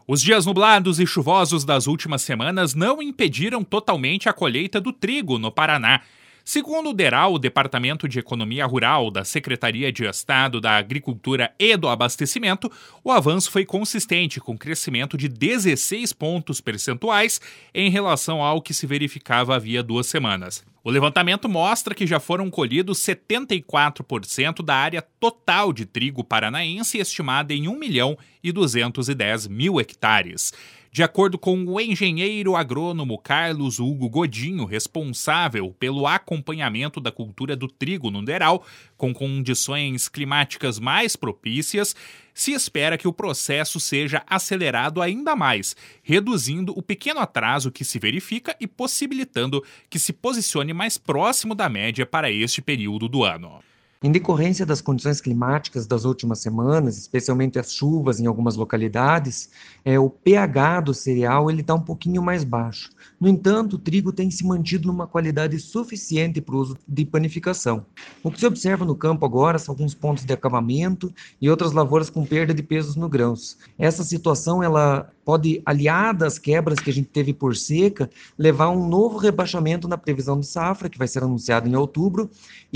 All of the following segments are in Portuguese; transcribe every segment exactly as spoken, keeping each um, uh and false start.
Os dias nublados e chuvosos das últimas semanas não impediram totalmente a colheita do trigo no Paraná. Segundo o DERAL, o Departamento de Economia Rural da Secretaria de Estado da Agricultura e do Abastecimento, o avanço foi consistente, com crescimento de dezesseis pontos percentuais em relação ao que se verificava havia duas semanas. O levantamento mostra que já foram colhidos setenta e quatro por cento da área total de trigo paranaense, estimada em um milhão e duzentos e dez mil hectares. De acordo com o engenheiro agrônomo Carlos Hugo Godinho, responsável pelo acompanhamento da cultura do trigo no DERAL, com condições climáticas mais propícias, se espera que o processo seja acelerado ainda mais, reduzindo o pequeno atraso que se verifica e possibilitando que se posicione mais próximo da média para este período do ano. Em decorrência das condições climáticas das últimas semanas, especialmente as chuvas em algumas localidades, é, o pH do cereal ele está um pouquinho mais baixo. No entanto, o trigo tem se mantido numa qualidade suficiente para o uso de panificação. O que se observa no campo agora são alguns pontos de acabamento e outras lavouras com perda de pesos no grãos. Essa situação ela pode, aliada às quebras que a gente teve por seca, levar a um novo rebaixamento na previsão de safra, que vai ser anunciado em outubro,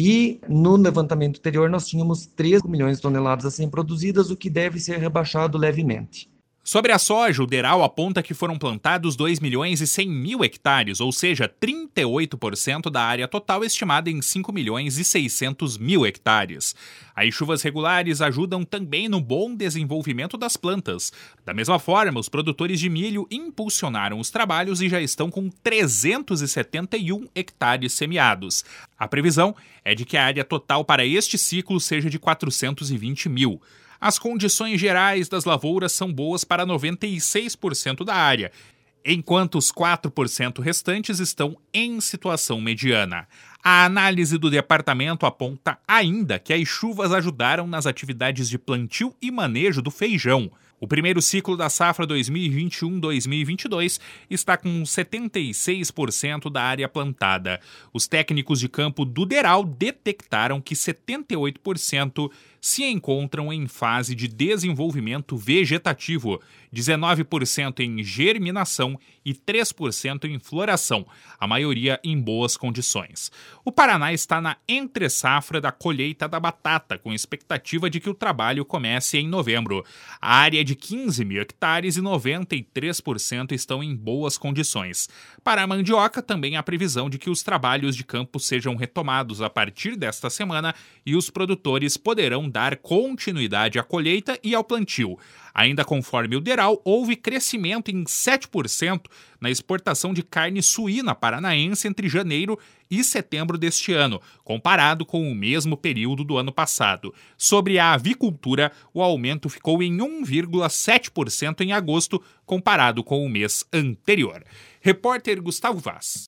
e no levantamento anterior nós tínhamos três milhões de toneladas a serem produzidas, o que deve ser rebaixado levemente. Sobre a soja, o DERAL aponta que foram plantados dois milhões e cem mil hectares, ou seja, trinta e oito por cento da área total estimada em cinco milhões e seiscentos mil hectares. As chuvas regulares ajudam também no bom desenvolvimento das plantas. Da mesma forma, os produtores de milho impulsionaram os trabalhos e já estão com trezentos e setenta e um hectares semeados. A previsão é de que a área total para este ciclo seja de quatrocentos e vinte mil. As condições gerais das lavouras são boas para noventa e seis por cento da área, enquanto os quatro por cento restantes estão em situação mediana. A análise do departamento aponta ainda que as chuvas ajudaram nas atividades de plantio e manejo do feijão. O primeiro ciclo da safra dois mil e vinte e um dois mil e vinte e dois está com setenta e seis por cento da área plantada. Os técnicos de campo do DERAL detectaram que setenta e oito por cento se encontram em fase de desenvolvimento vegetativo, dezenove por cento em germinação e três por cento em floração, a maioria em boas condições. O Paraná está na entre-safra da colheita da batata, com expectativa de que o trabalho comece em novembro. A área de quinze mil hectares e noventa e três por cento estão em boas condições. Para a mandioca, também há previsão de que os trabalhos de campo sejam retomados a partir desta semana e os produtores poderão dar continuidade à colheita e ao plantio. Ainda conforme o DERAL, houve crescimento em sete por cento na exportação de carne suína paranaense entre janeiro e setembro deste ano, comparado com o mesmo período do ano passado. Sobre a avicultura, o aumento ficou em um vírgula sete por cento em agosto, comparado com o mês anterior. Repórter Gustavo Vaz.